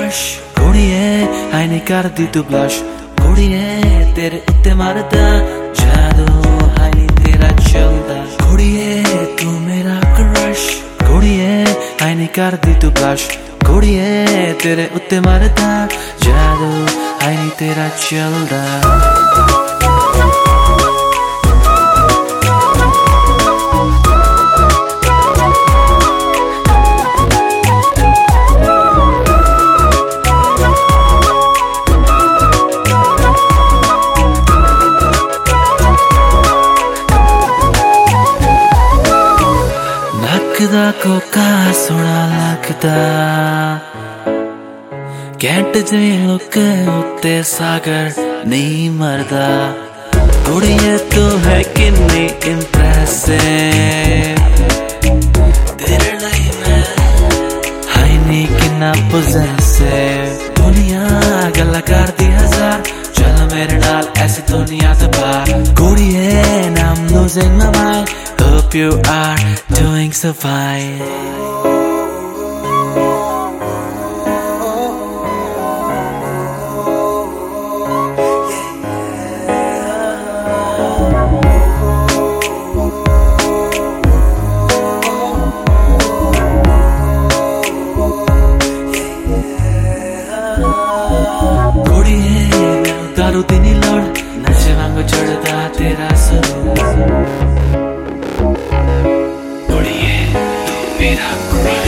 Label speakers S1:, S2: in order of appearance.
S1: crush कुड़िए हाय नी कर दी तू blush कुड़िए तेरे उत्ते मरदा जादू हाय नी तेरा चलदा कुड़िए तू मेरा क्रश कुड़िए हाय नी कर दी तू ब्लश कुड़िए तेरे उत्ते मरदा जादू हाय नी तेरा चलदा लगदा कोका सोना लगदा कैंट जे लुक उत्ते सागर नहीं मरदा कुड़िए तू है किन्नी इंप्रेसिव तेरे लिए मैं हाय नी किन्ना पोजेसिव दुनिया गल्ला कर दी हजार चल मेरे नाल ऐसी दुनिया तो पार कुड़िए now I'm losing my mind hope you are doing so fine दारू दिनी लड़ नशे वांगू चढ़दा तेरा सुरूर कुड़िए तू मेरा